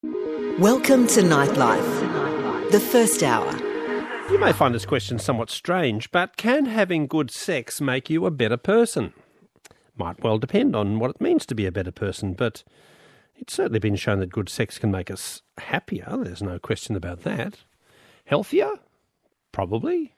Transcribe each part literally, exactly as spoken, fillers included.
Welcome to Nightlife, the first hour. You may find this question somewhat strange, but can having good sex make you a better person? Might well depend on what it means to be a better person, but it's certainly been shown that good sex can make us happier. There's no question about that. Healthier? Probably.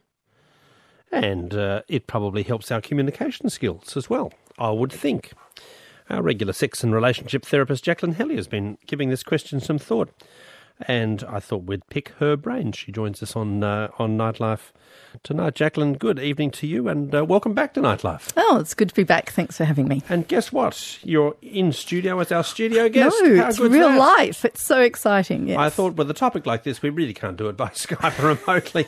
And uh, it probably helps our communication skills as well, I would think. Our regular sex and relationship therapist, Jacqueline Hellier, has been giving this question some thought. And I thought we'd pick her brain. She joins us on uh, on Nightlife tonight. Jacqueline, good evening to you and uh, welcome back to Nightlife. Oh, it's good to be back. Thanks for having me. And guess what? You're in studio as our studio guest. No, How it's good's real that? life. It's so exciting, yes. I thought with a topic like this, we really can't do it by Skype or remotely.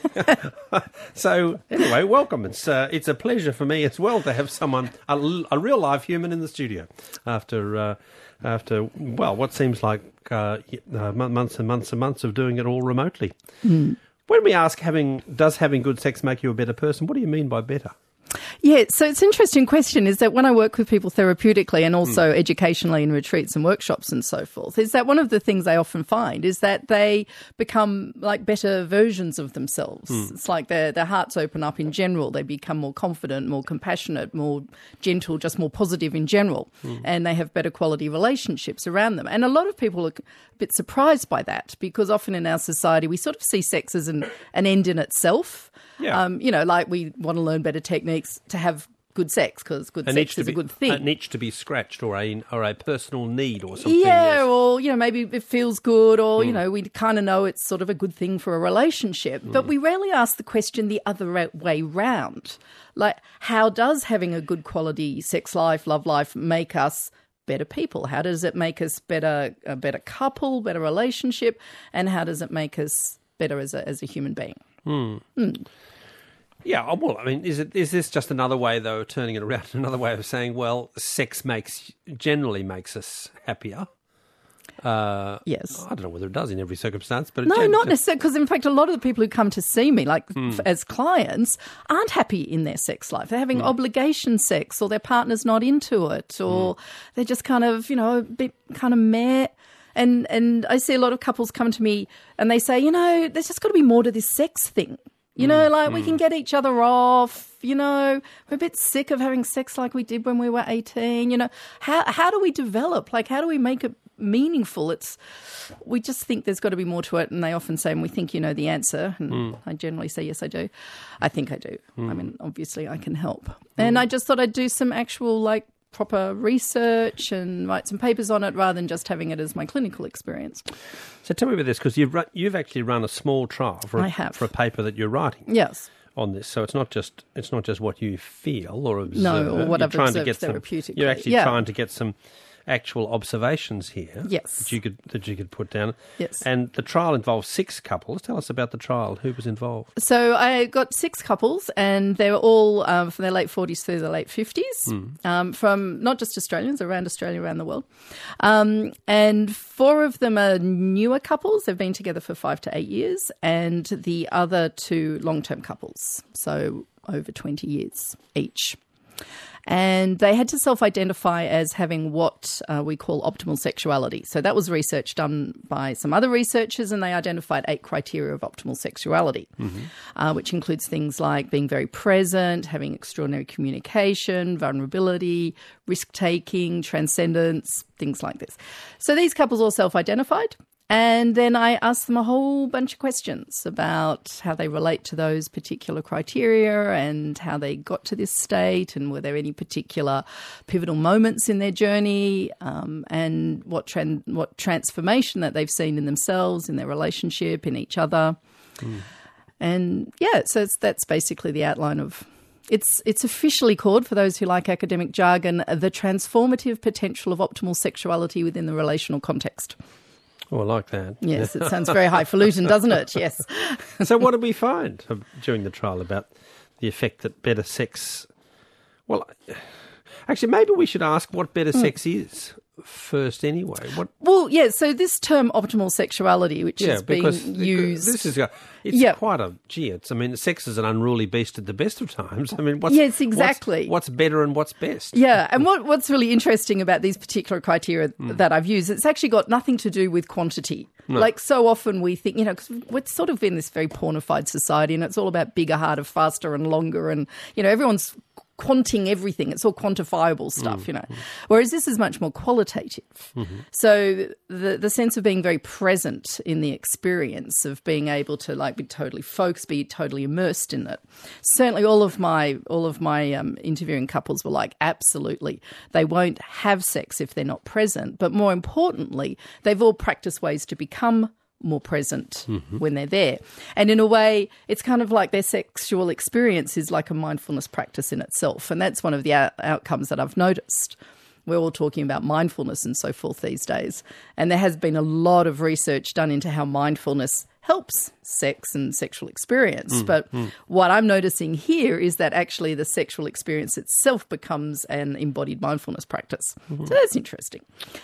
So anyway, welcome. It's uh, it's a pleasure for me as well to have someone, a, a real live human in the studio after, uh, after well, what seems like uh, uh, months and months and months of doing it all remotely. Mm. When we ask, having does having good sex make you a better person, what do you mean by better? Yeah, so it's an interesting question is that when I work with people therapeutically and also mm. educationally in retreats and workshops and so forth, is that one of the things I often find is that they become like better versions of themselves. Mm. It's like their, their hearts open up in general. They become more confident, more compassionate, more gentle, just more positive in general. Mm. And they have better quality relationships around them. And a lot of people are a bit surprised by that because often in our society we sort of see sex as an, an end in itself. Yeah. Um, you know, like we want to learn better techniques to have good sex because good an sex is be, a good thing. An itch to be scratched or a or a personal need or something. Yeah, yes. or, you know, maybe it feels good or, Mm. you know, we kind of know it's sort of a good thing for a relationship. Mm. But we rarely ask the question the other way round. Like, how does having a good quality sex life, love life make us better people? How does it make us better, a better couple, better relationship? And how does it make us better as a, as a human being? Mm. Mm. Yeah, well, I mean, is it is this just another way, though, of turning it around, another way of saying, well, sex makes generally makes us happier? Uh, yes. I don't know whether it does in every circumstance, but it no, gen- not necessarily. Because in fact, a lot of the people who come to see me, like Mm. f- as clients, aren't happy in their sex life. They're having Mm. obligation sex, or their partner's not into it, or mm. they're just kind of, you know, a bit kind of meh. And and I see a lot of couples come to me and they say, you know, there's just got to be more to this sex thing. You know, like mm. we can get each other off, you know, we're a bit sick of having sex like we did when we were eighteen, you know. How how do we develop? Like, how do we make it meaningful? It's, we just think there's got to be more to it. And they often say, and we think you know the answer. And mm. I generally say, yes, I do. I think I do. Mm. I mean, obviously I can help. Mm. And I just thought I'd do some actual, like, proper research and write some papers on it rather than just having it as my clinical experience. So tell me about this, because you've run, you've actually run a small trial for a, I have. for a paper that you're writing. Yes. On this, so it's not just it's not just what you feel or observe. No, or what you're I've trying observed to get some, therapeutically. You're actually yeah. trying to get some actual observations here. Yes. That you could that you could put down. Yes. And the trial involves six couples. Tell us about the trial. Who was involved? So I got six couples, and they were all um, from their late forties through their late fifties, mm. um, from not just Australians, around Australia, around the world. Um, and four of them are newer couples. They've been together for five to eight years, and the other two long-term couples, so over twenty years each. And they had to self-identify as having what uh, we call optimal sexuality. So that was research done by some other researchers, and they identified eight criteria of optimal sexuality, mm-hmm. uh, which includes things like being very present, having extraordinary communication, vulnerability, risk-taking, transcendence, things like this. So these couples all self-identified. And then I asked them a whole bunch of questions about how they relate to those particular criteria and how they got to this state, and were there any particular pivotal moments in their journey, um, and what tran- what transformation that they've seen in themselves, in their relationship, in each other. Mm. And yeah, so it's, that's basically the outline of. It's it's officially called, for those who like academic jargon, the transformative potential of optimal sexuality within the relational context. Oh, I like that. Yes, it sounds very highfalutin, doesn't it? Yes. So what did we find during the trial about the effect that better sex... Well, actually, maybe we should ask what better mm. sex is. first anyway? What? Well, yeah, so this term optimal sexuality, which Yeah, is being because used... this is a, it's Yeah. quite a gee. It's I mean, sex is an unruly beast at the best of times. I mean, what's Yes, exactly. What's, what's better and what's best? Yeah, and what, what's really interesting about these particular criteria Hmm. that I've used, it's actually got nothing to do with quantity. Like so often we think, you know, because we're sort of in this very pornified society and it's all about bigger, harder, faster and longer and, you know, everyone's quanting everything. It's all quantifiable stuff, Mm. you know, whereas this is much more qualitative. Mm-hmm. So the the sense of being very present in the experience, of being able to like be totally focused, be totally immersed in it. Certainly all of my all of my um, interviewing couples were like, absolutely, they won't have sex if they're not present. But more importantly, they've all practiced ways to become more present Mm-hmm. when they're there. And in a way, it's kind of like their sexual experience is like a mindfulness practice in itself. And that's one of the out- outcomes that I've noticed. We're all talking about mindfulness and so forth these days. And there has been a lot of research done into how mindfulness helps sex and sexual experience. Mm, but what I'm noticing here is that actually the sexual experience itself becomes an embodied mindfulness practice. Mm-hmm. So that's interesting.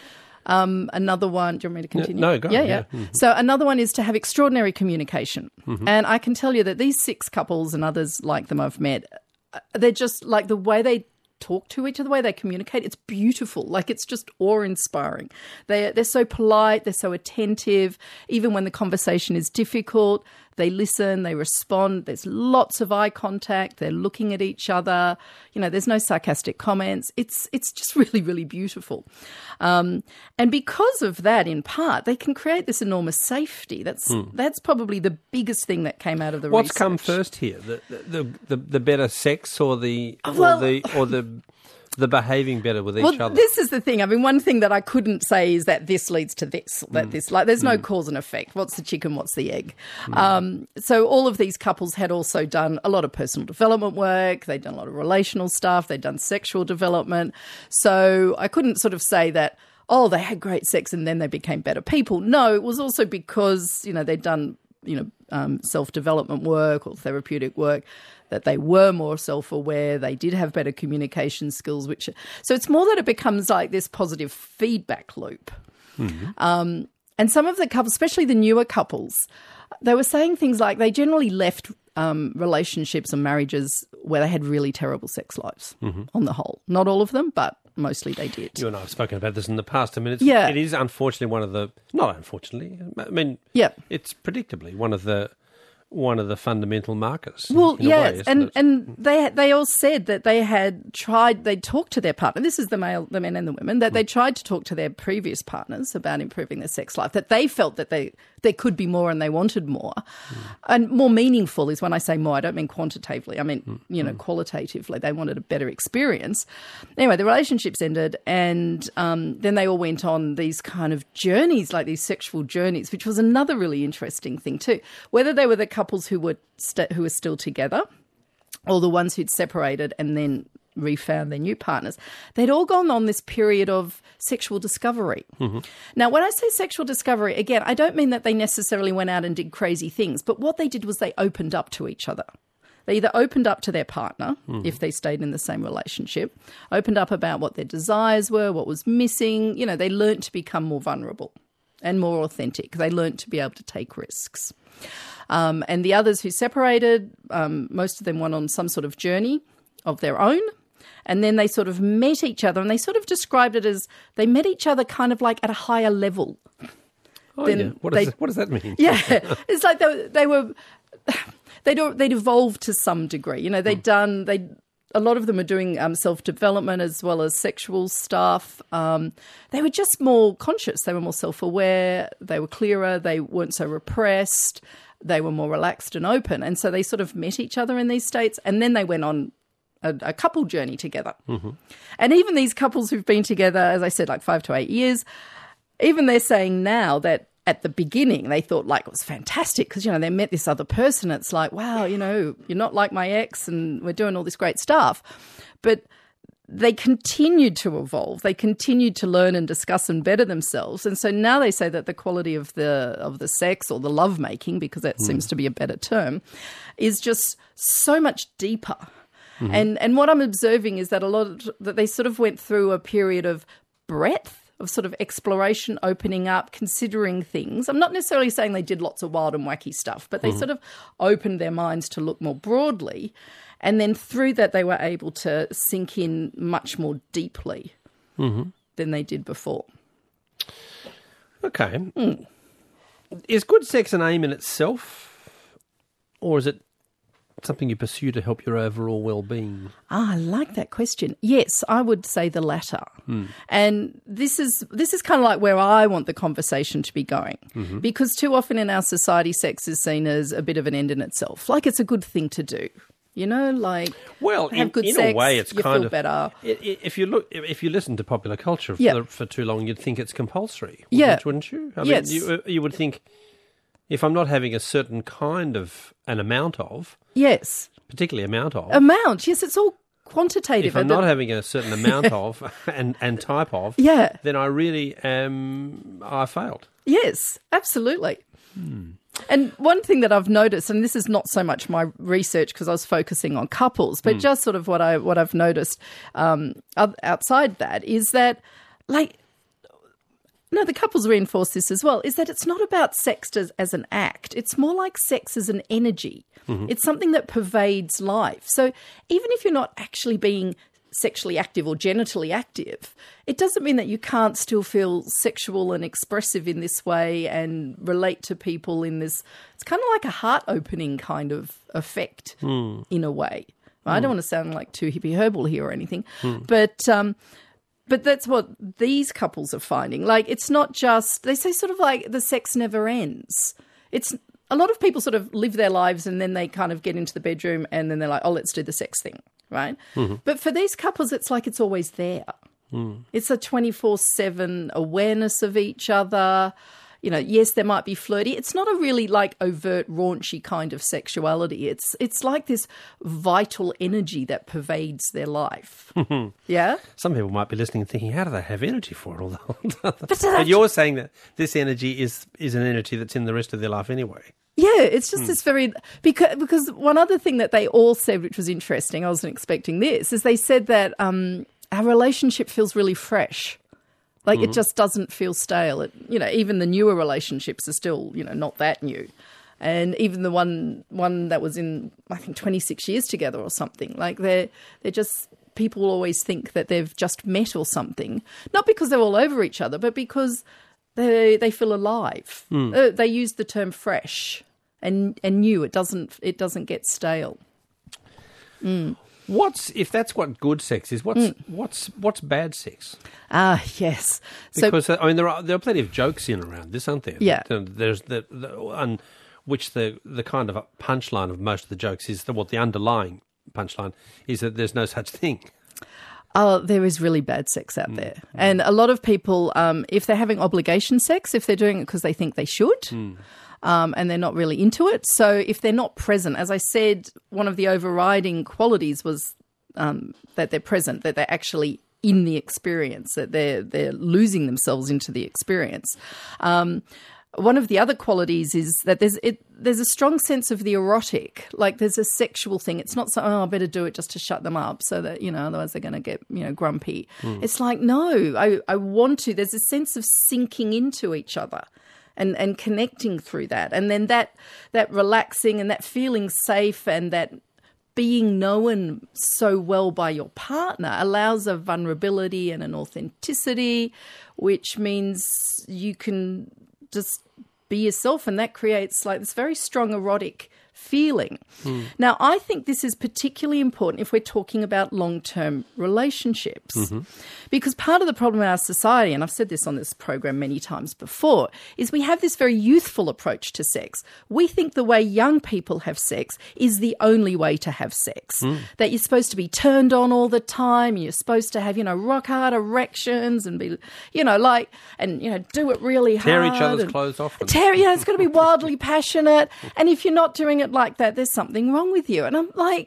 Um, another one, do you want me to continue? no, go on, Yeah, yeah. yeah. Mhm. So another one is to have extraordinary communication. Mm-hmm. And I can tell you that these six couples and others like them I've met, uh, they're just like the way they talk to each other, the way they communicate, it's beautiful. Like it's just awe-inspiring. They, they're so polite, they're so attentive. Even when the conversation is difficult, they listen, they respond. There's lots of eye contact. They're looking at each other. You know, there's no sarcastic comments. It's it's just really, really beautiful. Um, and because of that, in part, they can create this enormous safety. That's that's probably the biggest thing that came out of the What's research. come first here? The the, the the better sex or the Well- or the or the the behaving better with each Well, other? this is the thing. I mean, one thing that I couldn't say is that this leads to this, that this, like, there's no cause and effect. What's the chicken? What's the egg? Um, so all of these couples had also done a lot of personal development work. They'd done a lot of relational stuff. They'd done sexual development. So I couldn't sort of say that, oh, they had great sex and then they became better people. No, it was also because, you know, they'd done, you know, um, self-development work or therapeutic work, that they were more self-aware, they did have better communication skills, which so it's more that it becomes like this positive feedback loop. Um, and some of the couples, especially the newer couples, they were saying things like they generally left um, relationships and marriages where they had really terrible sex lives on the whole. Not all of them, but mostly they did. You and I have spoken about this in the past. I mean, it's, Yeah. it is unfortunately one of the not unfortunately. I mean, Yeah. it's predictably one of the one of the fundamental markers. Well, in a yes, way, isn't and it? and they they all said that they had tried. They talked to their partner. This is the male, the men and the women. That they tried to talk to their previous partners about improving their sex life. That they felt that they there could be more and they wanted more, and more meaningful is when I say more. I don't mean quantitatively. I mean you know qualitatively. They wanted a better experience. Anyway, the relationships ended, and um, then they all went on these kind of journeys, like these sexual journeys, which was another really interesting thing too. Whether they were the couples who were st- who were still together, or the ones who'd separated and then refound their new partners, they'd all gone on this period of sexual discovery. Mm-hmm. Now, when I say sexual discovery, again, I don't mean that they necessarily went out and did crazy things, but what they did was they opened up to each other. They either opened up to their partner, mm. if they stayed in the same relationship, opened up about what their desires were, what was missing. You know, they learnt to become more vulnerable and more authentic. They learnt to be able to take risks. Um, and the others who separated, um, most of them went on some sort of journey of their own. And then they sort of met each other, and they sort of described it as they met each other kind of like at a higher level. Oh, then yeah. What, they- does that, what does that mean? Yeah, it's like they, they were they'd they'd evolved to some degree. You know, they'd done they a lot of them are doing um, self development as well as sexual stuff. Um, they were just more conscious. They were more self aware. They were clearer. They weren't so repressed. They were more relaxed and open. And so they sort of met each other in these states, and then they went on a, a couple journey together. Mm-hmm. And even these couples who've been together, as I said, like five to eight years, even they're saying now that at the beginning they thought like it was fantastic because, you know, they met this other person. It's like, wow, you know, you're not like my ex and we're doing all this great stuff. But they continued to evolve. They continued to learn and discuss and better themselves. And so now they say that the quality of the of the sex or the lovemaking, because that mm. seems to be a better term, is just so much deeper. Mm-hmm. And and what I'm observing is that a lot of, that they sort of went through a period of breadth of sort of exploration, opening up, considering things. I'm not necessarily saying they did lots of wild and wacky stuff, but they mm-hmm. sort of opened their minds to look more broadly. And then through that, they were able to sink in much more deeply mm-hmm. than they did before. Okay. Mm. Is good sex an aim in itself, or is it something you pursue to help your overall well-being? Ah, I like that question. Yes, I would say the latter. Mm. And this is this is kind of like where I want the conversation to be going. Mm-hmm. Because too often in our society, sex is seen as a bit of an end in itself, like it's a good thing to do. You know, like well, have in, good in sex, a way, it's you kind feel of better. If you look, if you listen to popular culture for, yeah. for too long, you'd think it's compulsory, wouldn't, yeah. wouldn't you? I yes. mean, you, you would think if I'm not having a certain kind of an amount of, yes, particularly amount of amount, yes, it's all quantitative. If I'm not having a certain amount of and and type of, yeah. then I really am. I failed. Yes, absolutely. Hmm. And one thing that I've noticed, and this is not so much my research because I was focusing on couples, but mm. just sort of what I what I've noticed um, outside that is that, like, no, the couples reinforce this as well. Is that it's not about sex as, as an act; it's more like sex as an energy. Mm-hmm. It's something that pervades life. So even if you're not actually being sexually active or genitally active, it doesn't mean that you can't still feel sexual and expressive in this way and relate to people in this. It's kind of like a heart-opening kind of effect mm. in a way. Mm. I don't want to sound like too hippie herbal here or anything, mm. but um, but that's what these couples are finding. Like, it's not just, they say sort of like the sex never ends. It's a lot of people sort of live their lives and then they kind of get into the bedroom and then they're like, oh, let's do the sex thing. Right? Mm-hmm. But for these couples, it's like it's always there. Mm. It's a twenty-four seven awareness of each other. You know, yes, there might be flirty. It's not a really like overt, raunchy kind of sexuality. It's it's like this vital energy that pervades their life. Yeah? Some people might be listening and thinking, how do they have energy for it all the time? But, but you're saying that this energy is, is an energy that's in the rest of their life anyway. Yeah, it's just mm. this very because because one other thing that they all said, which was interesting, I wasn't expecting this, is they said that um, our relationship feels really fresh, like mm. it just doesn't feel stale. It, you know, even the newer relationships are still, you know, not that new, and even the one one that was in I think twenty-six years together or something, like they're they're just people always think that they've just met or something, not because they're all over each other, but because They they feel alive. Mm. Uh, they use the term fresh and and new. It doesn't it doesn't get stale. Mm. What's if that's what good sex is? What's mm. what's what's bad sex? Ah, yes. Because so, I mean there are there are plenty of jokes in around this, aren't there? Yeah. There's the, the and which the the kind of punchline of most of the jokes is the what the underlying punchline is that there's no such thing. Oh, there is really bad sex out there. Mm. And a lot of people, um, if they're having obligation sex, if they're doing it because they think they should, mm. um, and they're not really into it. So if they're not present, as I said, one of the overriding qualities was um, that they're present, that they're actually in the experience, that they're, they're losing themselves into the experience. Um, One of the other qualities is that there's it, there's a strong sense of the erotic, like there's a sexual thing. It's not so, oh, I better do it just to shut them up so that, you know, otherwise they're going to get, you know, grumpy. Mm. It's like, no, I, I want to. There's a sense of sinking into each other and, and connecting through that. And then that that relaxing and that feeling safe and that being known so well by your partner allows a vulnerability and an authenticity, which means you can just be yourself, and that creates like this very strong erotic feeling. Mm. Now, I think this is particularly important if we're talking about long-term relationships, mm-hmm. because part of the problem in our society, and I've said this on this program many times before, is we have this very youthful approach to sex. We think the way young people have sex is the only way to have sex, mm. that you're supposed to be turned on all the time, you're supposed to have, you know, rock hard erections and be, you know, like, and, you know, do it really hard. Tear each other's clothes off. And... Tear, yeah, it's got to be wildly passionate. And if you're not doing it like that, there's something wrong with you. And I'm like,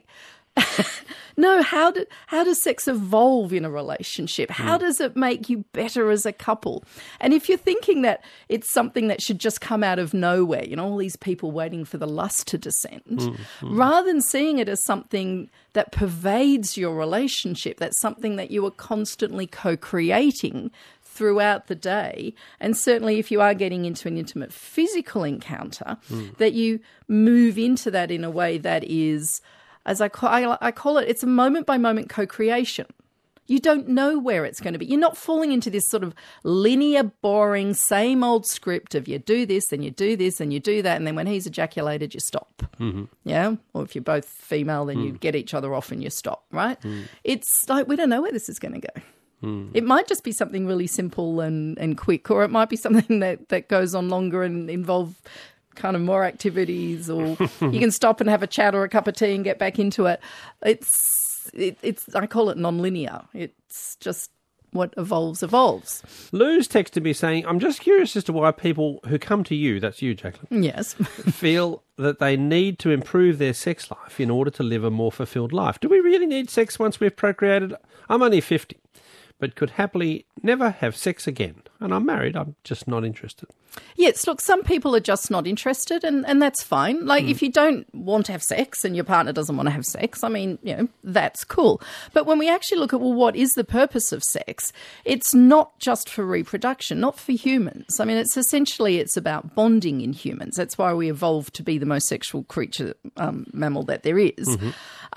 no, how do, how does sex evolve in a relationship? How mm. does it make you better as a couple? And if you're thinking that it's something that should just come out of nowhere, you know, all these people waiting for the lust to descend, mm. Mm. rather than seeing it as something that pervades your relationship, that's something that you are constantly co-creating throughout the day. And certainly if you are getting into an intimate physical encounter, mm. that you move into that in a way that is, as I call, I, I call it, it's a moment-by-moment co-creation. You don't know where it's going to be. You're not falling into this sort of linear, boring, same old script of you do this, then you do this, and you do that, and then when he's ejaculated, you stop. Mm-hmm. Yeah? Or if you're both female, then mm. you get each other off and you stop, right? Mm. It's like we don't know where this is going to go. Mm. It might just be something really simple and, and quick, or it might be something that, that goes on longer and involve kind of more activities, or you can stop and have a chat or a cup of tea and get back into it. It's It, it's I call it non-linear. It's just what evolves, evolves. Lou's texted me saying, I'm just curious as to why people who come to you, that's you, Jacqueline, yes, feel that they need to improve their sex life in order to live a more fulfilled life. Do we really need sex once we've procreated? I'm only fifty, but could happily never have sex again. And I'm married, I'm just not interested. Yes, look, some people are just not interested, and, and that's fine. Like, mm. if you don't want to have sex and your partner doesn't want to have sex, I mean, you know, that's cool. But when we actually look at, well, what is the purpose of sex? It's not just for reproduction, not for humans. I mean, it's essentially, it's about bonding in humans. That's why we evolved to be the most sexual creature, um, mammal that there is. Mm-hmm.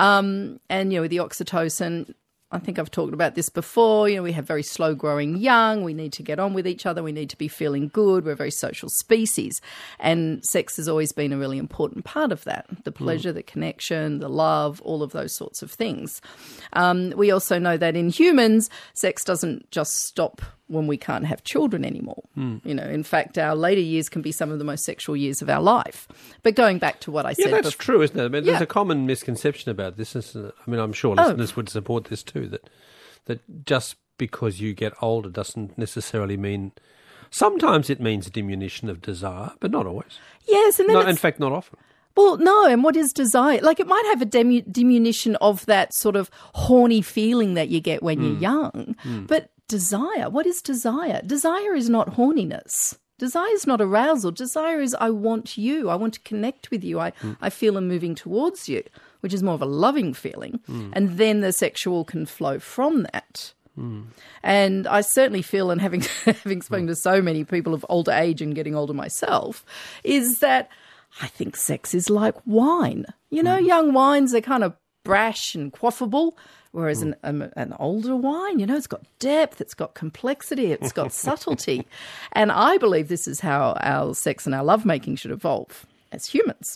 Um, and, you know, the oxytocin, I think I've talked about this before. You know, we have very slow-growing young. We need to get on with each other. We need to be feeling good. We're a very social species. And sex has always been a really important part of that. The pleasure, mm. the connection, the love, all of those sorts of things. Um, we also know that in humans, sex doesn't just stop when we can't have children anymore. Mm. You know, in fact, our later years can be some of the most sexual years of our life. But going back to what I yeah, said... Yeah, that's before, true, isn't it? I mean, yeah. there's a common misconception about this, isn't it? I mean, I'm sure listeners oh. would support this too, that that just because you get older doesn't necessarily mean... Sometimes it means diminution of desire, but not always. Yes, and then not, in fact, not often. Well, no, and what is desire? Like, it might have a demu- diminution of that sort of horny feeling that you get when mm. you're young, mm. but desire, what is desire? Desire is not horniness. Desire is not arousal. Desire is I want you. I want to connect with you. I, mm. I feel I'm moving towards you, which is more of a loving feeling. Mm. And then the sexual can flow from that. Mm. And I certainly feel, and having, having spoken mm. to so many people of older age and getting older myself, is that I think sex is like wine. You know, mm. young wines are kind of brash and quaffable, whereas mm. an, um, an older wine, you know, it's got depth, it's got complexity, it's got subtlety. And I believe this is how our sex and our lovemaking should evolve as humans.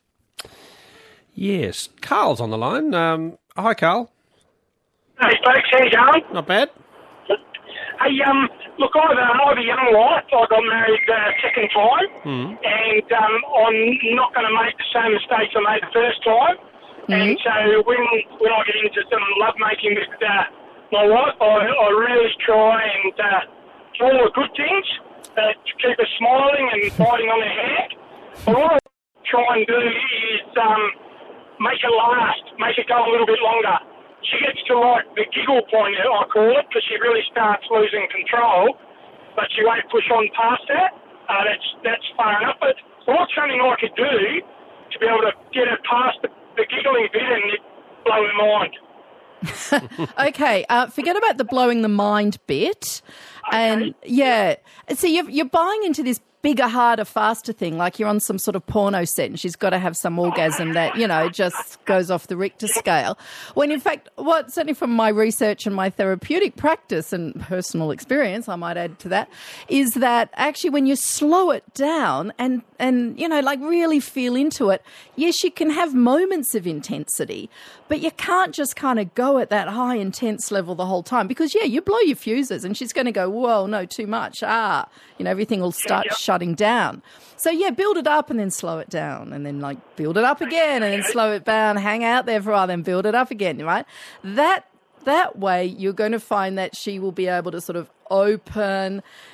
Yes. Carl's on the line. Um, hi, Carl. Hey, folks, how you going? Not bad. Hey, um, look, I have a, I have a young wife. I got married uh, second time, mm. and um, I'm not going to make the same mistakes I made the first time. Mm-hmm. And so when when I get into some lovemaking with uh, my wife, I, I really try and uh, do all the good things uh, to keep her smiling and biting on her hand. But what I try and do is um, make it last, make it go a little bit longer. She gets to like the giggle point, I call it, because she really starts losing control, but she won't push on past that. Uh, that's that's far enough. But what's something I could do to be able to get her past the, the giggling bit and blow her mind? Okay, uh, forget about the blowing the mind bit. Okay. And yeah, so you're, you're buying into this bigger, harder, faster thing, like you're on some sort of porno set and she's got to have some orgasm that, you know, just goes off the Richter scale. When in fact, what certainly from my research and my therapeutic practice and personal experience, I might add to that, is that actually when you slow it down and, and you know, like really feel into it, yes, you can have moments of intensity, but you can't just kind of go at that high intense level the whole time because, yeah, you blow your fuses and she's going to go, whoa, no, too much. Ah, you know, everything will start yeah, yeah. shutting down. So, yeah, build it up and then slow it down and then, like, build it up again and then slow it down, hang out there for a while, then build it up again, right? That that way you're going to find that she will be able to sort of open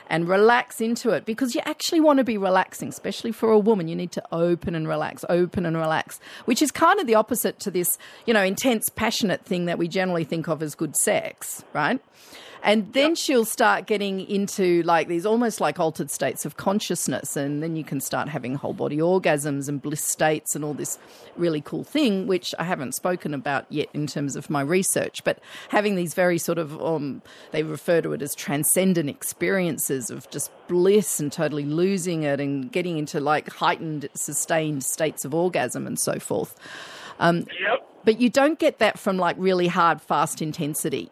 and relax into it, because you actually want to be relaxing, especially for a woman. You need to open and relax, open and relax, which is kind of the opposite to this, you know, intense, passionate thing that we generally think of as good sex, right? And then she'll start getting into like these almost like altered states of consciousness, and then you can start having whole body orgasms and bliss states and all this really cool thing, which I haven't spoken about yet in terms of my research, but having these very sort of, um, they refer to it as transcendent experiences of just bliss and totally losing it and getting into like heightened, sustained states of orgasm and so forth. Um, Yep. but you don't get that from like really hard, fast intensity.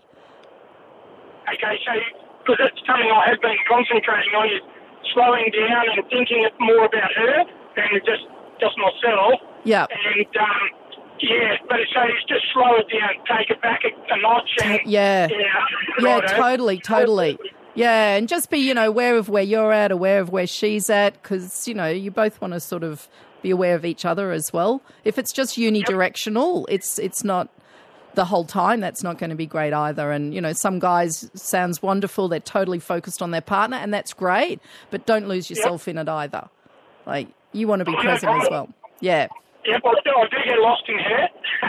Okay, so, because that's something I have been concentrating on, is slowing down and thinking more about her than just, just myself. Yeah. And, um, yeah, but so it's just slow it down, take it back a, a notch. And, Yeah. Yeah, Yeah, righto. totally, totally. Yeah, and just be, you know, aware of where you're at, aware of where she's at, because, you know, you both want to sort of be aware of each other as well. If it's just unidirectional, it's it's not the whole time, that's not going to be great either. And, you know, some guys sounds wonderful, they're totally focused on their partner, and that's great, but don't lose yourself in it either. Like, you want to be present as well. Yeah. Yep, I do, I do get lost in her.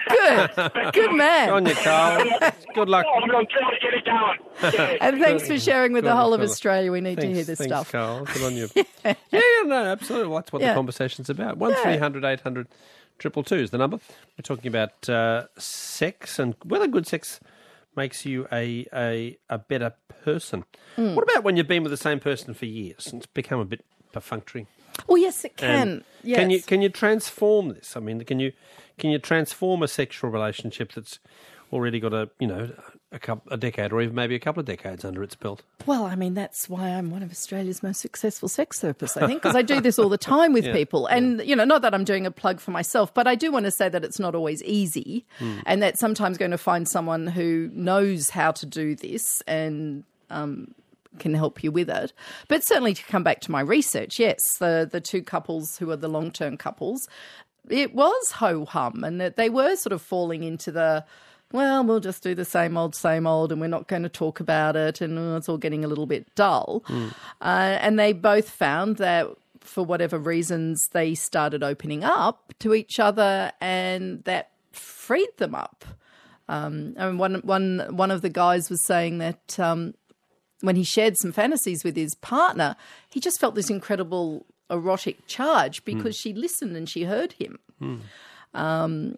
Good. Good man. On you, Carl. Good luck. I'm going to try to get it going. Yeah. And thanks for sharing with Good the whole on of you. Australia. We need Thanks, to hear this thanks, stuff. Carl. Good on you. yeah. yeah, no, absolutely. Well, that's what Yeah. the conversation's about. One three hundred eight hundred triple two is the number. We're talking about uh, sex and whether good sex makes you a a, a better person. Mm. What about when you've been with the same person for years and it's become a bit perfunctory? Oh, yes, it can. And Yes. Can you can you transform this? I mean, can you can you transform a sexual relationship that's already got a you know a couple a decade or even maybe a couple of decades under its belt? Well, I mean, that's why I'm one of Australia's most successful sex therapists, I think, because I do this all the time with Yeah, people. And, you know, not that I'm doing a plug for myself, but I do want to say that it's not always easy Hmm. and that sometimes going to find someone who knows how to do this and um, can help you with it. But certainly to come back to my research, yes, the, the two couples who are the long-term couples, it was ho-hum and that they were sort of falling into the, well, we'll just do the same old, same old, and we're not going to talk about it, and oh, it's all getting a little bit dull. Mm. Uh, and they both found that for whatever reasons, they started opening up to each other, and that freed them up. Um, and one one one of the guys was saying that um, when he shared some fantasies with his partner, he just felt this incredible erotic charge because mm. she listened and she heard him. Mm. Um,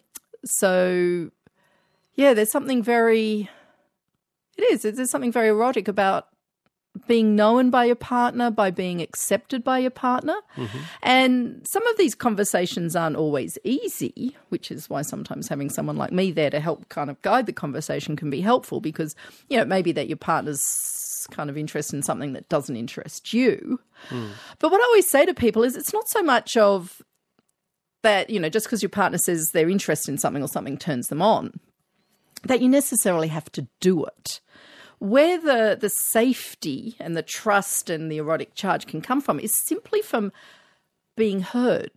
so. Yeah, there's something very, it is, there's something very erotic about being known by your partner, by being accepted by your partner. Mm-hmm. And some of these conversations aren't always easy, which is why sometimes having someone like me there to help kind of guide the conversation can be helpful because, you know, it may be that your partner's kind of interested in something that doesn't interest you. Mm. But what I always say to people is it's not so much of that, you know, just because your partner says they're interested in something or something turns them on, that you necessarily have to do it. Where the, the safety and the trust and the erotic charge can come from is simply from being heard.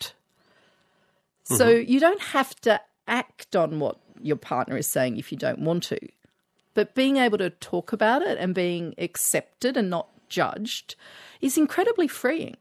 Mm-hmm. So you don't have to act on what your partner is saying if you don't want to, but being able to talk about it and being accepted and not judged is incredibly freeing.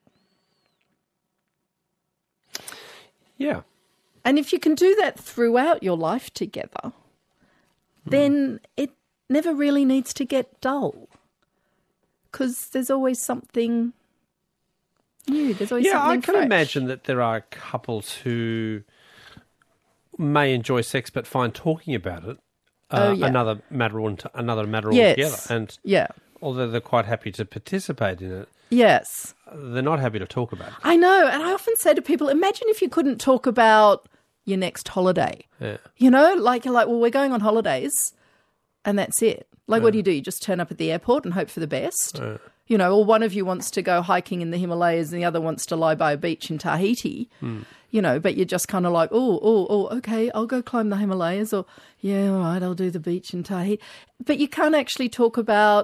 Yeah. And if you can do that throughout your life together, then it never really needs to get dull because there's always something new. There's always yeah, something I can fresh. imagine that there are couples who may enjoy sex but find talking about it uh, oh, yeah. another matter another matter yes. altogether. And yeah. although they're quite happy to participate in it, yes, they're not happy to talk about it. I know, and I often say to people, imagine if you couldn't talk about your next holiday. Yeah. You know, like you're like, well, we're going on holidays and that's it. Like, yeah. what do you do? You just turn up at the airport and hope for the best. Yeah. You know, or one of you wants to go hiking in the Himalayas and the other wants to lie by a beach in Tahiti. Mm. You know, but you're just kind of like, oh, oh, oh, okay, I'll go climb the Himalayas, or yeah, all right, I'll do the beach in Tahiti. But you can't actually talk about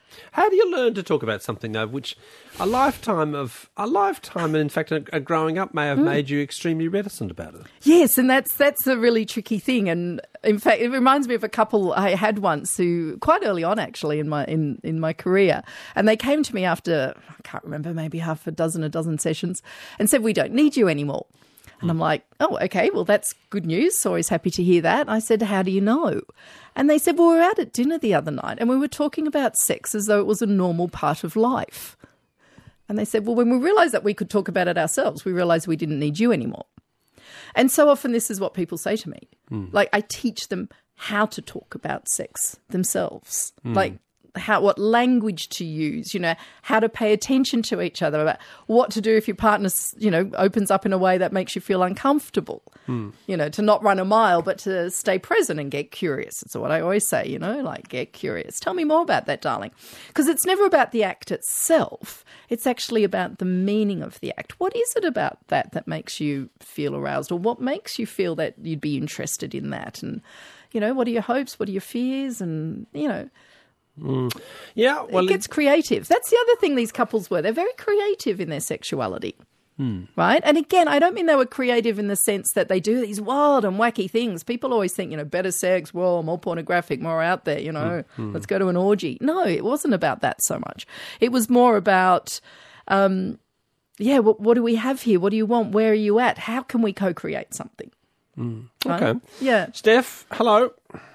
How do you learn to talk about something, though, which a lifetime of a lifetime, and in fact, a, a growing up may have mm. made you extremely reticent about it? Yes, and that's that's a really tricky thing. And in fact, it reminds me of a couple I had once who, quite early on, actually, in my in, in my career, and they came to me after, I can't remember, maybe half a dozen, a dozen sessions, and said, "We don't need you anymore." And I'm like, oh, okay, well, that's good news. Always happy to hear that. I said, how do you know? And they said, well, we were out at dinner the other night and we were talking about sex as though it was a normal part of life. And they said, well, when we realised that we could talk about it ourselves, we realised we didn't need you anymore. And so often this is what people say to me. Mm. Like, I teach them how to talk about sex themselves. Mm. Like, how, what language to use, you know, how to pay attention to each other, about what to do if your partner, you know, opens up in a way that makes you feel uncomfortable, mm. you know, to not run a mile, but to stay present and get curious. It's what I always say, you know, like, get curious. Tell me more about that, darling. Because it's never about the act itself. It's actually about the meaning of the act. What is it about that that makes you feel aroused, or what makes you feel that you'd be interested in that? And, you know, what are your hopes? What are your fears? And, you know, Mm. Yeah, well, it gets creative. That's the other thing these couples were. They're very creative in their sexuality, mm. right? And again, I don't mean they were creative in the sense that they do these wild and wacky things. People always think, you know, better sex, well, more pornographic, more out there, you know, mm. let's go to an orgy. No, it wasn't about that so much. It was more about, um, yeah, what, what do we have here? What do you want? Where are you at? How can we co-create something? Mm. Right? Okay. Yeah. Steph, hello.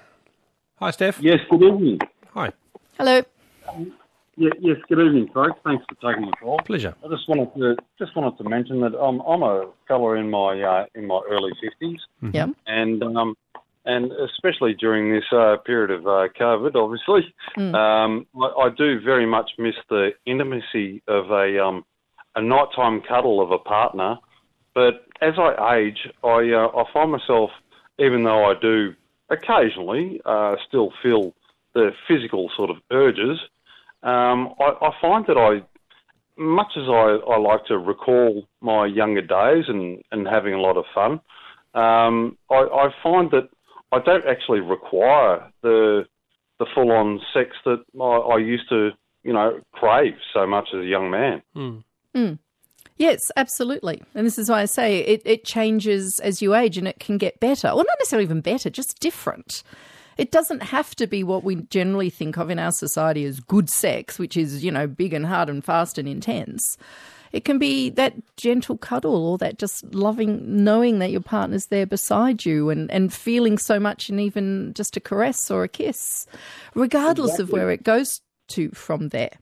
Hi, Steph. Yes, good evening. Hi. Hello. Um, yeah, yes, good evening, folks. Thanks for taking the call. Pleasure. I just wanted to just wanted to mention that um, I'm a fella in my uh, in my early fifties. Mm-hmm. Yeah. And um, and especially during this uh, period of uh, COVID, obviously, mm. um, I, I do very much miss the intimacy of a um, a nighttime cuddle of a partner. But as I age, I uh, I find myself, even though I do occasionally uh, still feel the physical sort of urges, um, I, I find that I, much as I, I like to recall my younger days and, and having a lot of fun, um, I, I find that I don't actually require the the full-on sex that I, I used to, you know, crave so much as a young man. Mm. Mm. Yes, absolutely. And this is why I say it, it changes as you age, and it can get better. Well, not necessarily even better, just different. It doesn't have to be what we generally think of in our society as good sex, which is, you know, big and hard and fast and intense. It can be that gentle cuddle, or that just loving, knowing that your partner's there beside you, and, and feeling so much in even just a caress or a kiss, regardless exactly. of where it goes to from there.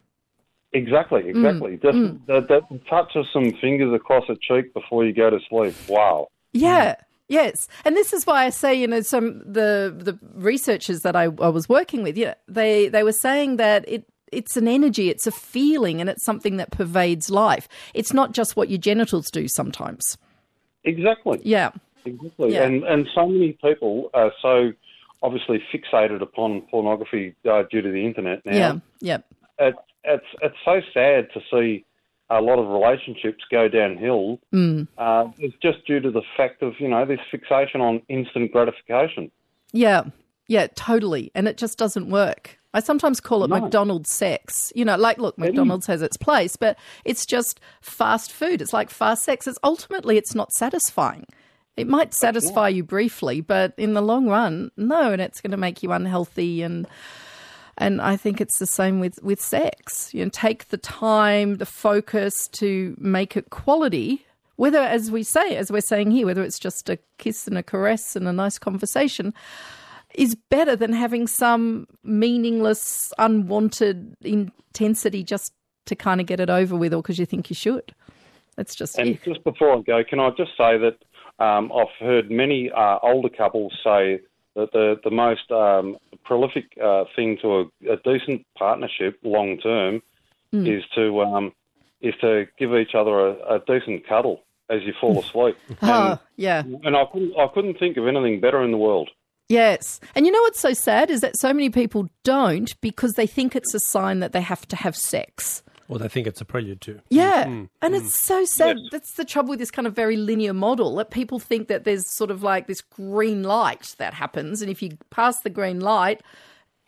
Exactly, exactly. Mm, just mm. that, that touch of some fingers across a cheek before you go to sleep. Wow. Yeah. Yes, and this is why I say, you know, some the the researchers that I, I was working with, yeah, they they were saying that it it's an energy, it's a feeling, and it's something that pervades life. It's not just what your genitals do sometimes. Exactly. Yeah. Exactly. Yeah. And and so many people are so obviously fixated upon pornography uh, due to the internet now. Yeah. Yeah. It, it's it's so sad to see a lot of relationships go downhill. Mm. Uh, it's just due to the fact of, you know, this fixation on instant gratification. Yeah, yeah, totally. And it just doesn't work. I sometimes call it No. McDonald's sex. You know, like, look, McDonald's has its place, but it's just fast food. It's like fast sex. It's ultimately, it's not satisfying. It might satisfy you briefly, but in the long run, no, and it's going to make you unhealthy. And and I think it's the same with, with sex. You know, take the time, the focus to make it quality, whether, as we say, as we're saying here, whether it's just a kiss and a caress and a nice conversation, is better than having some meaningless, unwanted intensity just to kind of get it over with, or because you think you should. It's just... And yeah. just before I go, can I just say that um, I've heard many uh, older couples say that the, the most um, prolific uh, thing to a, a decent partnership long term mm. is to um, is to give each other a, a decent cuddle as you fall asleep. Oh, and, yeah. And I couldn't I couldn't think of anything better in the world. Yes. And you know what's so sad is that so many people don't, because they think it's a sign that they have to have sex. Or they think it's a prelude to. Yeah. Mm, and mm. it's so sad. Yes. That's the trouble with this kind of very linear model, that people think that there's sort of like this green light that happens. And if you pass the green light,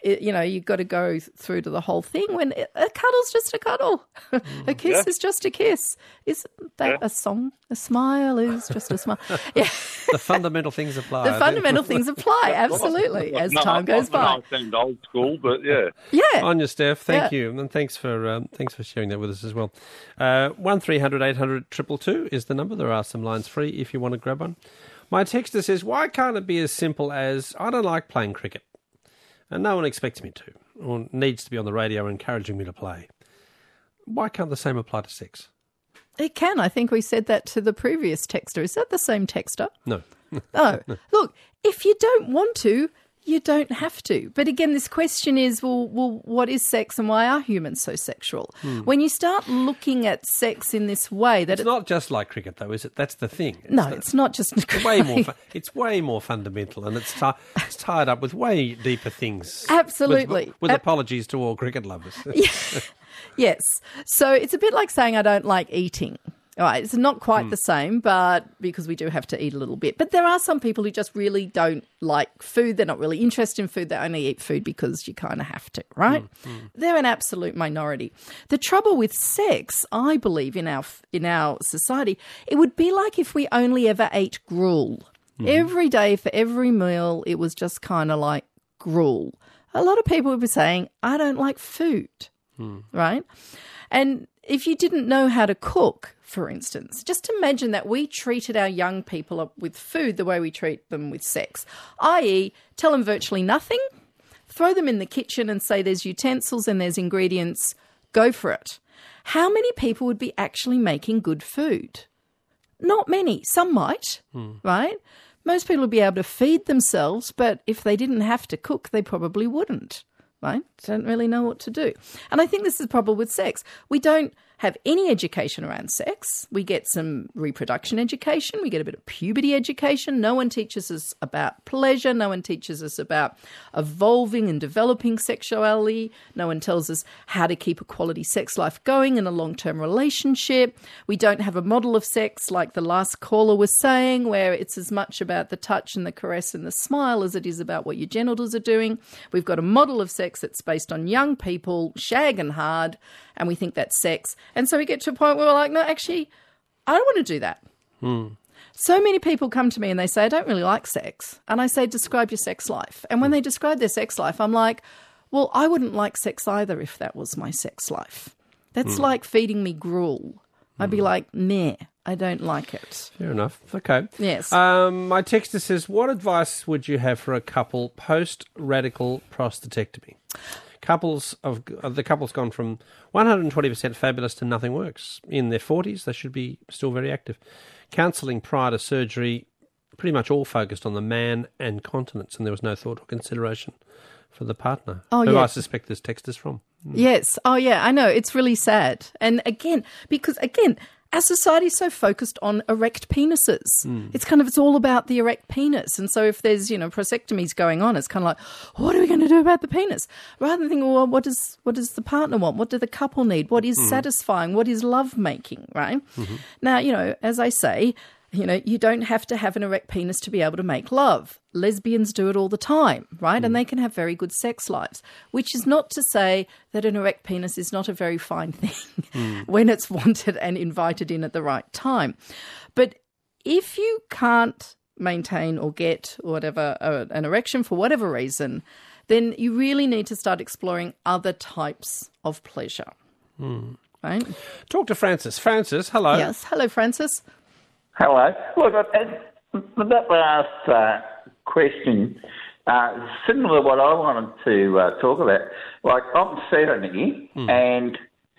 it, you know, you've got to go through to the whole thing when it, a cuddle's just a cuddle. a kiss Yeah. is just a kiss. Isn't that Yeah. a song? A smile is just a smile. Yeah. The fundamental things apply. I The think. fundamental things apply, absolutely, as No, time goes I, by. I seemed old school, but yeah. Yeah. On you, Steph. Thank Yeah. you, and thanks for um, thanks for sharing that with us as well. Uh, one three hundred eight hundred two two two is the number. There are some lines free if you want to grab one. My texter says, "Why can't it be as simple as I don't like playing cricket, and no one expects me to, or needs to be on the radio encouraging me to play? Why can't the same apply to sex?" It can. I think we said that to the previous texter. Is that the same texter? No. Oh, look, if you don't want to, you don't have to. But again, this question is, well, well, what is sex and why are humans so sexual? When you start looking at sex in this way, that It's not just like cricket, though, is it? That's the thing. It's no, the- it's not just way more. fu- It's way more fundamental, and it's, ti- it's tied up with way deeper things. Absolutely. With, with Ab- apologies to all cricket lovers. Yes. So it's a bit like saying I don't like eating. All right, it's not quite the same, but because we do have to eat a little bit. But there are some people who just really don't like food. They're not really interested in food. They only eat food because you kind of have to, right? They're an absolute minority. The trouble with sex, I believe, in our in our society, it would be like if we only ever ate gruel. Every day for every meal, it was just kind of like gruel. A lot of people would be saying, I don't like food, right? And if you didn't know how to cook, for instance, just imagine that we treated our young people with food the way we treat them with sex, that is tell them virtually nothing, throw them in the kitchen and say there's utensils and there's ingredients, go for it. How many people would be actually making good food? Not many. Some might, right? Most people would be able to feed themselves, but if they didn't have to cook, they probably wouldn't. Right? Don't really know what to do. And I think this is the problem with sex. We don't have any education around sex. We get some reproduction education. We get a bit of puberty education. No one teaches us about pleasure. No one teaches us about evolving and developing sexuality. No one tells us how to keep a quality sex life going in a long-term relationship. We don't have a model of sex like the last caller was saying, where it's as much about the touch and the caress and the smile as it is about what your genitals are doing. We've got a model of sex that's based on young people shagging hard, and we think that's sex. And so we get to a point where we're like, no, actually, I don't want to do that. So many people come to me and they say, I don't really like sex. And I say, describe your sex life. And when they describe their sex life, I'm like, well, I wouldn't like sex either if that was my sex life. That's like feeding me gruel. I'd be like, nah, I don't like it. Fair enough. Okay. Yes. Um, my texter says, what advice would you have for a couple post-radical prostatectomy? Couples of the couple's gone from one hundred twenty percent fabulous to nothing works. In their forties, they should be still very active. Counselling prior to surgery, pretty much all focused on the man and continence, and there was no thought or consideration for the partner, Oh, who yeah. I suspect this text is from. Yes. Oh, yeah, I know. It's really sad. And again, because again, our society is so focused on erect penises. It's kind of, it's all about the erect penis. And so if there's, you know, prosectomies going on, it's kind of like, what are we going to do about the penis? Rather than thinking, well, what does, what does the partner want? What do the couple need? What is satisfying? What is love making, right? Now, you know, as I say, you know, you don't have to have an erect penis to be able to make love. Lesbians do it all the time, right? And they can have very good sex lives, which is not to say that an erect penis is not a very fine thing when it's wanted and invited in at the right time. But if you can't maintain or get or whatever uh, an erection for whatever reason, then you really need to start exploring other types of pleasure, right? Talk to Francis. Francis, hello. Yes. Hello, Francis. Hello. Look, uh, that last uh, question, uh, similar to what I wanted to uh, talk about. Like, I'm seventy, and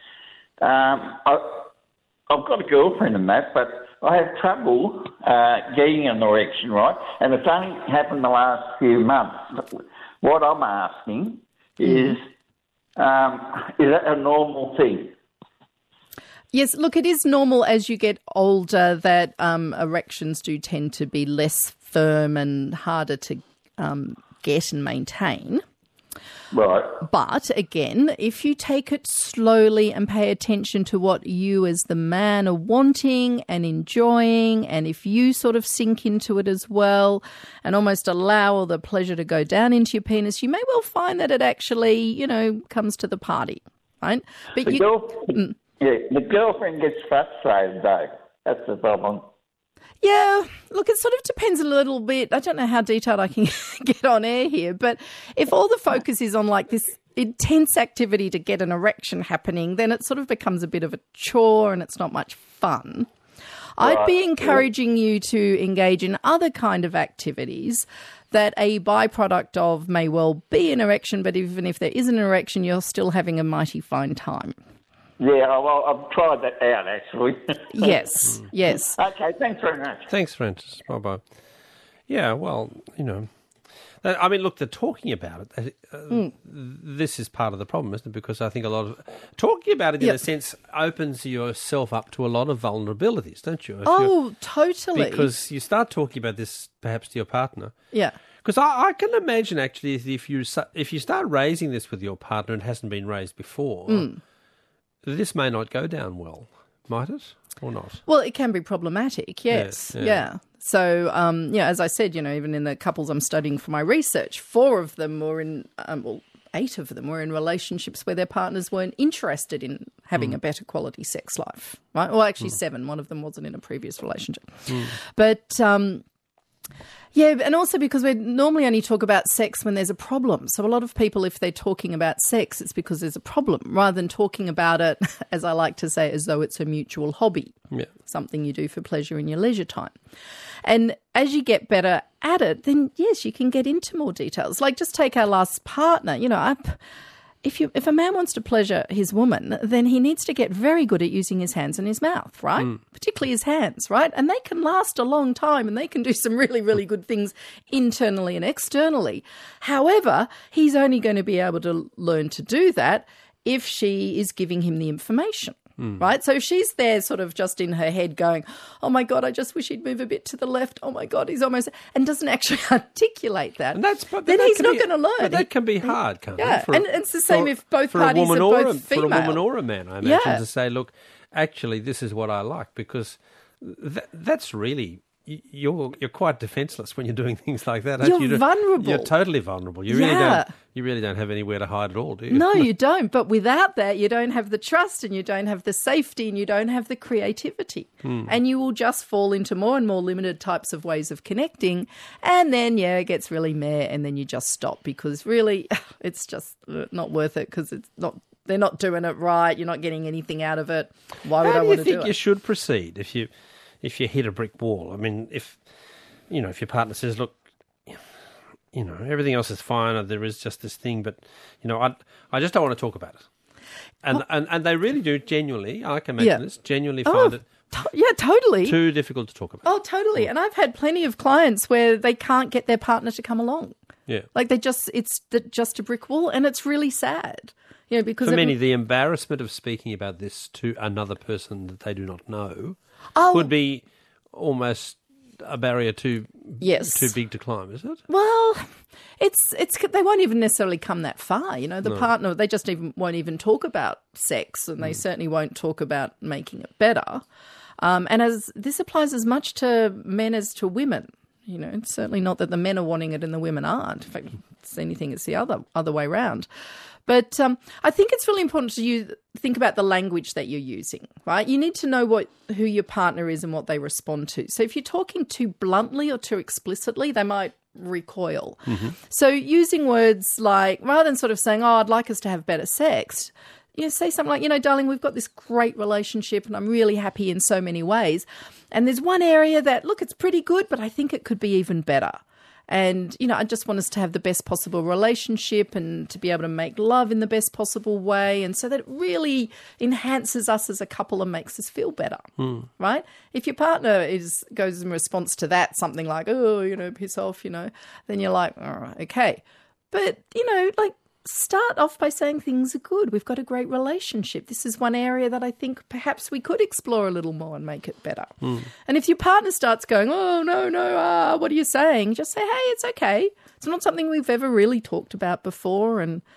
um, I, I've got a girlfriend and that, but I have trouble uh, getting an erection, right? And it's only happened the last few months. What I'm asking is, um, is that a normal thing? Yes, look, it is normal as you get older that um, erections do tend to be less firm and harder to um, get and maintain. Right. But again, if you take it slowly and pay attention to what you as the man are wanting and enjoying, and if you sort of sink into it as well and almost allow all the pleasure to go down into your penis, you may well find that it actually, you know, comes to the party, right? But The, you, girl, Mm. yeah, the girlfriend gets frustrated, though. That's the problem. Yeah, look, it sort of depends a little bit. I don't know how detailed I can get on air here, but if all the focus is on like this intense activity to get an erection happening, then it sort of becomes a bit of a chore and it's not much fun. I'd be encouraging you to engage in other kind of activities that a byproduct of may well be an erection, but even if there is an erection, you're still having a mighty fine time. Yeah, well, I've tried that out, actually. Yes, yes. Okay, thanks very much. Thanks, Francis. Bye-bye. Yeah, well, you know, that- I mean, look, the talking about it, uh, Mm. this is part of the problem, isn't it? Because I think a lot of, talking about it in Yep. a sense opens yourself up to a lot of vulnerabilities, don't you? If Oh, you're- totally. Because you start talking about this perhaps to your partner. Yeah. Because I, I can imagine actually if you, su- if you start raising this with your partner and it hasn't been raised before, Mm. this may not go down well, might it, or not? Well, it can be problematic, yes. Yeah, Yeah. yeah. So, um, yeah, as I said, you know, even in the couples I'm studying for my research, four of them were in, um, well, eight of them were in relationships where their partners weren't interested in having a better quality sex life, right? Well, actually seven. One of them wasn't in a previous relationship. But, um, yeah, and also because we normally only talk about sex when there's a problem. So a lot of people, if they're talking about sex, it's because there's a problem, rather than talking about it, as I like to say, as though it's a mutual hobby, Yeah. something you do for pleasure in your leisure time. And as you get better at it, then yes, you can get into more details. Like just take our last partner. You know, I, if you if a man wants to pleasure his woman, then he needs to get very good at using his hands and his mouth, right? Particularly his hands, right? And they can last a long time and they can do some really, really good things internally and externally. However, he's only going to be able to learn to do that if she is giving him the information. Right? So if she's there sort of just in her head going, oh my God, I just wish he'd move a bit to the left. Oh my God, he's almost, and doesn't actually articulate that, And that's, but then that he's can not be- going to learn. But that He- can be hard, can't Yeah, it? For- and it's the same for- if both for a parties woman are or both a, For a woman female. or a man, I imagine, Yeah. to say, look, actually, this is what I like, because th- that's really... y- You're you're quite defenceless when you're doing things like that. aren't You're you? You don't- vulnerable. You're totally vulnerable. You really Yeah. don't. You really don't have anywhere to hide at all, do you? No, you don't. But without that, you don't have the trust and you don't have the safety and you don't have the creativity. And you will just fall into more and more limited types of ways of connecting. And then, yeah, it gets really meh and then you just stop because really it's just uh, not worth it because it's not. They're not doing it right. You're not getting anything out of it. Why would How I do want you to think do you it? should proceed if you if you hit a brick wall? I mean, if you know, if your partner says, "Look, you know, everything else is fine, and there is just this thing, but you know, I I just don't want to talk about it," and and, and they really do genuinely, I can imagine Yeah. this, genuinely Oh, find it to- yeah, totally. too difficult to talk about. Oh, totally. And I've had plenty of clients where they can't get their partner to come along. Yeah. Like they just, it's the, just a brick wall and it's really sad. You know, because For it- many, the embarrassment of speaking about this to another person that they do not know Oh. could be almost a barrier too Yes. too big to climb, is it? Well, it's it's they won't even necessarily come that far. You know, the partner they just even won't even talk about sex, and they certainly won't talk about making it better. Um, and as this applies as much to men as to women. You know, it's certainly not that the men are wanting it and the women aren't. In fact, it's anything, it's the other other way around. But um, I think it's really important to you think about the language that you're using, right? You need to know what who your partner is and what they respond to. So if you're talking too bluntly or too explicitly, they might recoil. So using words like, rather than sort of saying, oh, I'd like us to have better sex, you know, say something like, you know, darling, we've got this great relationship and I'm really happy in so many ways. And there's one area that, look, it's pretty good, but I think it could be even better. And, you know, I just want us to have the best possible relationship and to be able to make love in the best possible way. And so that it really enhances us as a couple and makes us feel better, right? If your partner is goes in response to that, something like, oh, you know, piss off, you know, then you're like, all right, okay. But, you know, like, start off by saying things are good. We've got a great relationship. This is one area that I think perhaps we could explore a little more and make it better. Mm. And if your partner starts going, oh, no, no, ah, what are you saying? Just say, hey, it's okay. It's not something we've ever really talked about before. And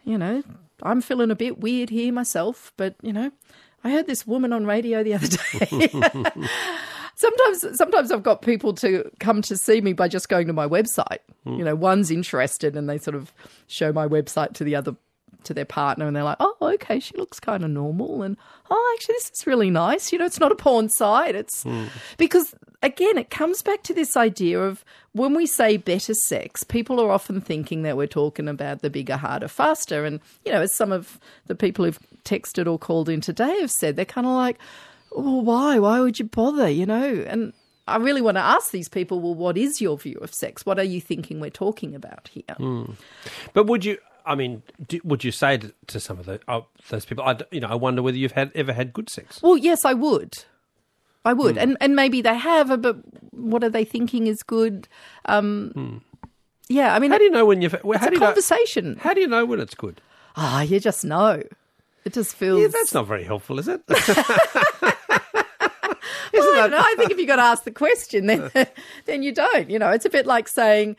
you know, I'm feeling a bit weird here myself, but, you know, I heard this woman on radio the other day. Sometimes sometimes I've got people to come to see me by just going to my website. Mm. You know, one's interested and they sort of show my website to the other, to their partner, and they're like, oh, okay, she looks kind of normal. And, oh, actually, this is really nice. You know, it's not a porn site. It's mm. because, again, it comes back to this idea of when we say better sex, people are often thinking that we're talking about the bigger, harder, faster. And, you know, as some of the people who've texted or called in today have said, they're kind of like, well, why? Why would you bother, you know? And I really want to ask these people, well, what is your view of sex? What are you thinking we're talking about here? Mm. But would you, I mean, do, would you say to, to some of the, oh, those people, I, you know, I wonder whether you've had ever had good sex? Well, yes, I would. I would. Mm. And and maybe they have, but what are they thinking is good? Um, mm. Yeah, I mean... How do you know when you've... How it's do a you conversation. Know, how do you know when it's good? Ah, oh, you just know. It just feels... Yeah, that's not very helpful, is it? Well, I, don't know. I think if you've got to ask the question, then then you don't. You know, it's a bit like saying,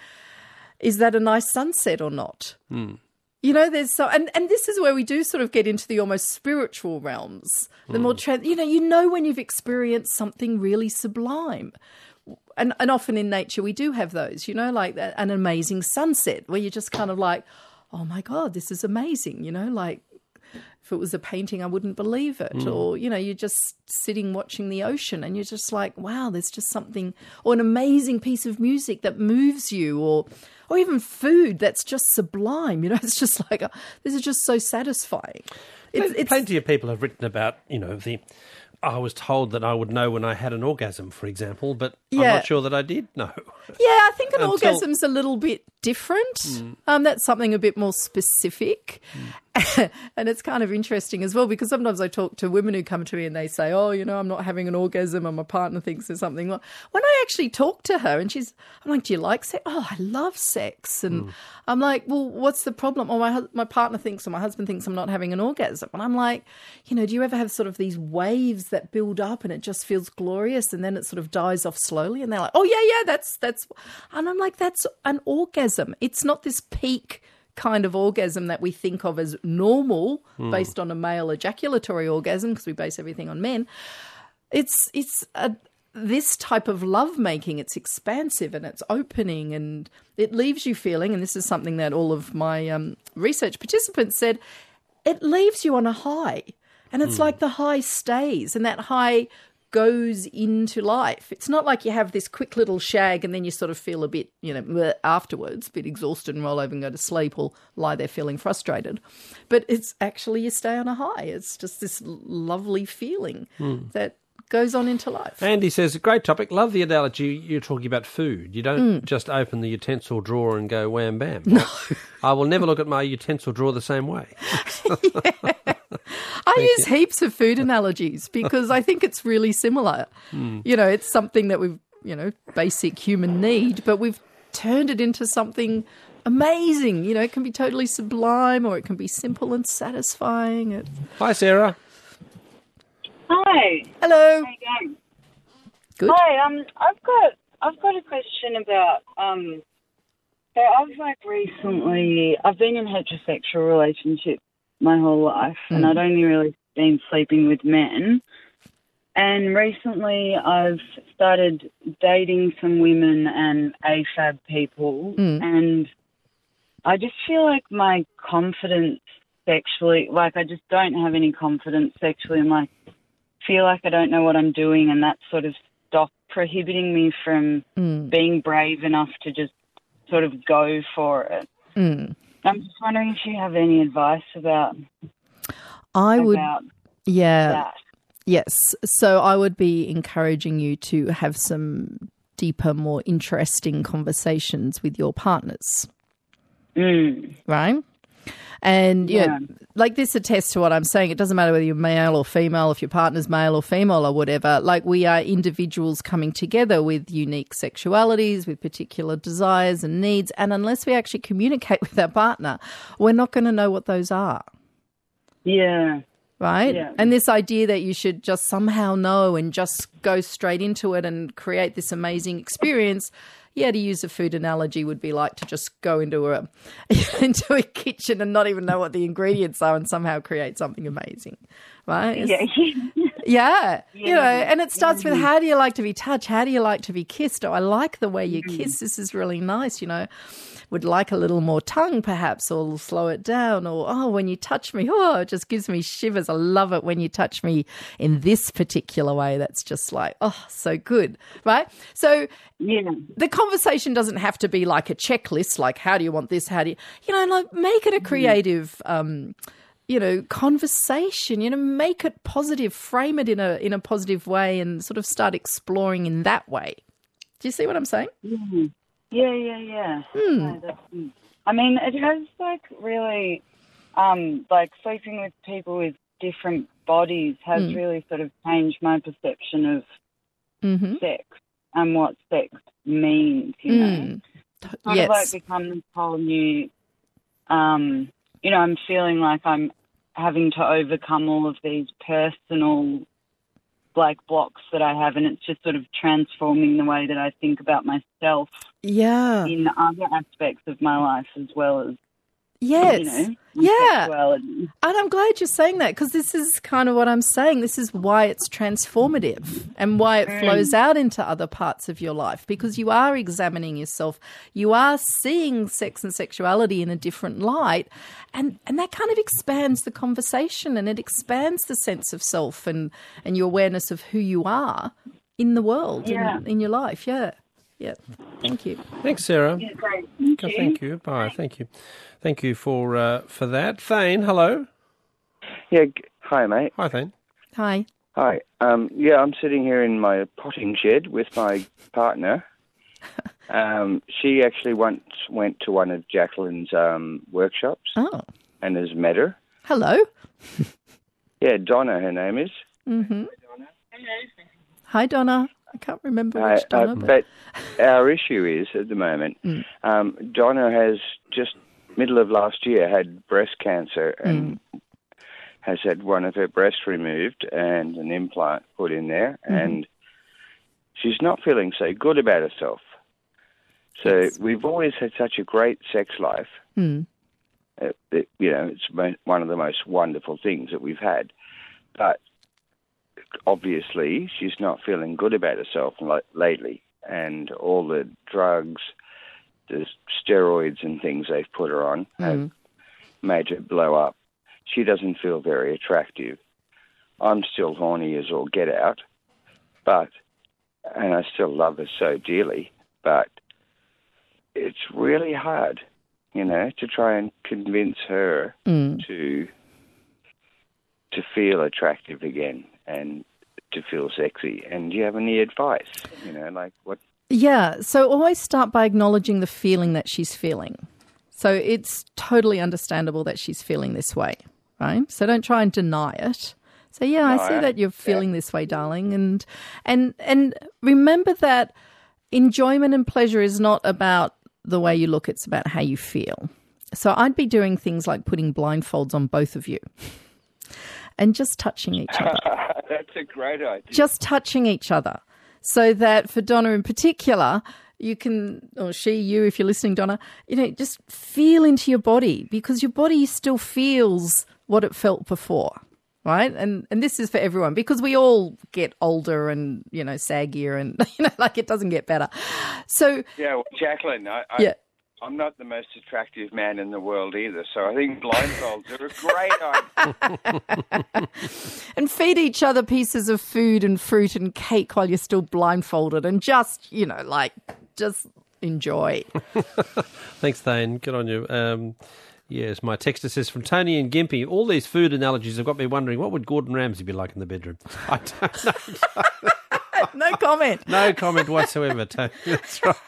is that a nice sunset or not? Mm. You know, there's so... And, and this is where we do sort of get into the almost spiritual realms. The mm. more... Tra- you know, you know when you've experienced something really sublime. And and often in nature we do have those, you know, like that, an amazing sunset where you're just kind of like, oh, my God, this is amazing, you know, like if it was a painting, I wouldn't believe it. Mm. Or, you know, you're just sitting watching the ocean and you're just like, wow, there's just something, or an amazing piece of music that moves you, or or even food that's just sublime, you know, it's just like, oh, this is just so satisfying. It's, it's, Plenty of people have written about, you know, the... I was told that I would know when I had an orgasm, for example, but yeah. I'm not sure that I did know. Yeah, I think an Until... orgasm's a little bit different. Mm. Um, that's something a bit more specific. Mm. And it's kind of interesting as well, because sometimes I talk to women who come to me and they say, oh, you know, I'm not having an orgasm and my partner thinks there's something wrong. When I actually talk to her and she's, I'm like, do you like sex? Oh, I love sex. And mm. I'm like, well, what's the problem? Or my my partner thinks, or my husband thinks I'm not having an orgasm. And I'm like, you know, do you ever have sort of these waves that build up and it just feels glorious and then it sort of dies off slowly? And they're like, oh, yeah, yeah, that's, that's, and I'm like, that's an orgasm. It's not this peak kind of orgasm that we think of as normal mm. based on a male ejaculatory orgasm, because we base everything on men. It's it's a, this type of lovemaking. It's expansive and it's opening and it leaves you feeling, and this is something that all of my um, research participants said, it leaves you on a high. And it's mm. like the high stays and that high goes into life. It's not like you have this quick little shag and then you sort of feel a bit, you know, afterwards, a bit exhausted and roll over and go to sleep or lie there feeling frustrated. But it's actually you stay on a high. It's just this lovely feeling mm. that goes on into life. Andy says, great topic. Love the analogy you're talking about food. You don't mm. just open the utensil drawer and go wham bam. No. I will never look at my utensil drawer the same way. Yeah. I Thank use you. heaps of food analogies because I think it's really similar. Mm. You know, it's something that we've, you know, basic human need, but we've turned it into something amazing. You know, it can be totally sublime or it can be simple and satisfying. It... Hi, Sarah. Hi. Hello. How you going? Good. Hi. Um, I've got I've got a question about um. So I've like recently I've been in heterosexual relationships my whole life, mm. and I'd only really been sleeping with men. And recently I've started dating some women and A F A B people, mm. and I just feel like my confidence sexually, like I just don't have any confidence sexually, and like feel like I don't know what I'm doing, and that sort of stopped prohibiting me from mm. being brave enough to just sort of go for it. Mm. I'm just wondering if you have any advice about I would, about yeah, that. Yes. So I would be encouraging you to have some deeper, more interesting conversations with your partners. Mm. Right? And, you yeah, know, like this attests to what I'm saying. It doesn't matter whether you're male or female, if your partner's male or female or whatever. Like, we are individuals coming together with unique sexualities, with particular desires and needs. And unless we actually communicate with our partner, we're not going to know what those are. Yeah. right? Yeah. And this idea that you should just somehow know and just go straight into it and create this amazing experience. Yeah, to use a food analogy would be like to just go into a into a kitchen and not even know what the ingredients are and somehow create something amazing, right? It's- Yeah. yeah, you know, Yeah. and it starts with how do you like to be touched? How do you like to be kissed? Oh, I like the way you Mm. kiss. This is really nice, you know. Would like a little more tongue perhaps, or slow it down, or, oh, when you touch me, oh, it just gives me shivers. I love it when you touch me in this particular way. That's just like, oh, so good, right? So Yeah. the conversation doesn't have to be like a checklist, like how do you want this? How do you, you know, like make it a creative, um, you know, conversation, you know, make it positive, frame it in a, in a positive way and sort of start exploring in that way. Do you see what I'm saying? Mhm. Yeah, yeah, yeah. Hmm. No, that's- I mean, it has like really, um, like sleeping with people with different bodies has Mm. really sort of changed my perception of Mm-hmm. sex and what sex means. You know, Mm. sort of Yes. like become this whole new. Um, you know, I'm feeling like I'm having to overcome all of these personal like blocks that I have, and it's just sort of transforming the way that I think about myself Yeah. in other aspects of my life as well as, Yes. you know, Yeah. sexuality. And I'm glad you're saying that because this is kind of what I'm saying. This is why it's transformative and why it flows out into other parts of your life because you are examining yourself. You are seeing sex and sexuality in a different light. And, and that kind of expands the conversation and it expands the sense of self and, and your awareness of who you are in the world, Yeah. in, in your life. Yeah. Yeah. Thank you. Thanks, Sarah. Yeah, great. Thank Okay, you. Thank you. Bye. Thank you. Thank you for uh, for that. Thane, hello. Yeah, g- hi, mate. Hi, Thane. Hi. Hi. Um, yeah, I'm sitting here in my potting shed with my partner. Um, she actually once went to one of Jacqueline's um, workshops Oh. and has met her. Hello. Yeah, Donna, her name is. Mm-hmm. Hi, Donna. I can't remember Uh, which uh, Donna, but but our issue is, at the moment, Mm. um, Donna has just, middle of last year, had breast cancer and has had one of her breasts removed and an implant put in there, and she's not feeling so good about herself. So Yes. we've always had such a great sex life. Mm. Uh, it, you know, it's mo- one of the most wonderful things that we've had. But obviously, she's not feeling good about herself li- lately. And all the drugs, the steroids and things they've put her on have made her blow up. She doesn't feel very attractive. I'm still horny as all get out, but, and I still love her so dearly, but it's really hard, you know, to try and convince her Mm. to to feel attractive again and to feel sexy. And do you have any advice? You know, like what? Yeah, so always start by acknowledging the feeling that she's feeling. So it's totally understandable that she's feeling this way, right? So don't try and deny it. So yeah, I No, see I- that you're feeling this way, darling, and and and remember that enjoyment and pleasure is not about the way you look, it's about how you feel. So I'd be doing things like putting blindfolds on both of you and just touching each other. That's a great idea. Just touching each other so that for Donna in particular, you can, or she, you, if you're listening, Donna, you know, just feel into your body because your body still feels what it felt before, right? And and this is for everyone because we all get older and, you know, saggier and, you know, like it doesn't get better. So, Yeah, well, Jacqueline, I, I, yeah. I'm not the most attractive man in the world either, so I think blindfolds are a great idea. And feed each other pieces of food and fruit and cake while you're still blindfolded and just, you know, like, just enjoy. Thanks, Thane. Good on you. Um, yes, my texter says from Tony and Gimpy, all these food analogies have got me wondering, what would Gordon Ramsay be like in the bedroom? I don't know. No comment. No comment whatsoever, Tony. That's right.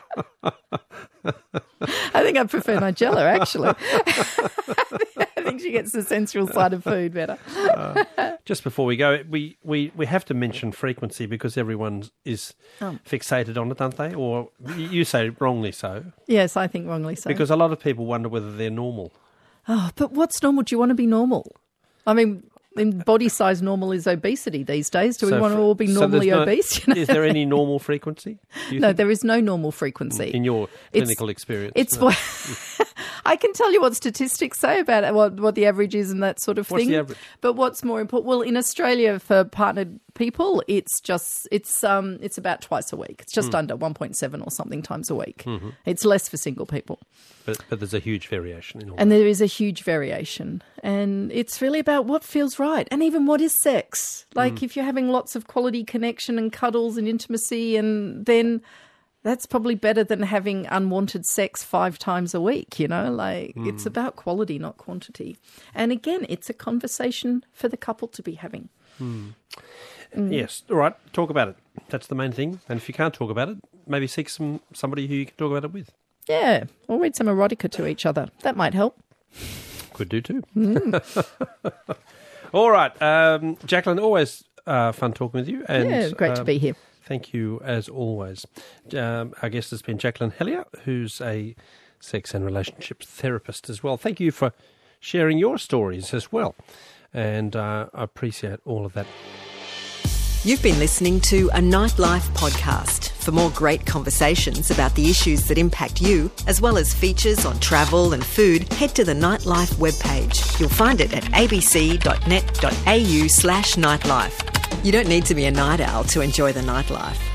I think I prefer Nigella, actually. I think she gets the sensual side of food better. Just before we go, we, we, we have to mention frequency because everyone is Oh. fixated on it, aren't they? Or you say wrongly so. Yes, I think wrongly so. Because a lot of people wonder whether they're normal. Oh, but what's normal? Do you want to be normal? I mean, in body size normal is obesity these days. Do we So want to for- all be so normally there's no- obese? You know? Is there any normal frequency? do you No, think, there is no normal frequency. in your It's- clinical experience? It's No. what I can tell you what statistics say about it, what what the average is and that sort of What's thing. the average? But what's more important? Well, in Australia for partnered people, it's just it's um it's about twice a week. It's Hmm. just under one point seven or something times a week. Mm-hmm. It's less for single people. But, but there's a huge variation in all And that. there is a huge variation. And it's really about what feels right. And even what is sex. Like Mm. if you're having lots of quality connection and cuddles and intimacy, and then that's probably better than having unwanted sex five times a week, you know? Like it's Mm. about quality, not quantity. And again, it's a conversation for the couple to be having. Mm. Yes, all right, talk about it. That's the main thing. And if you can't talk about it, maybe seek some somebody who you can talk about it with. Yeah. Or read some erotica to each other. That might help. Could do too. Mm. All right, um, Jacqueline, always uh, fun talking with you. And, Yeah, great to um, be here. Thank you, as always. Um, our guest has been Jacqueline Hellier, who's a sex and relationships therapist as well. Thank you for sharing your stories as well. And uh, I appreciate all of that. You've been listening to a Nightlife podcast. For more great conversations about the issues that impact you, as well as features on travel and food, head to the Nightlife webpage. You'll find it at abc.net.au slash nightlife. You don't need to be a night owl to enjoy the nightlife.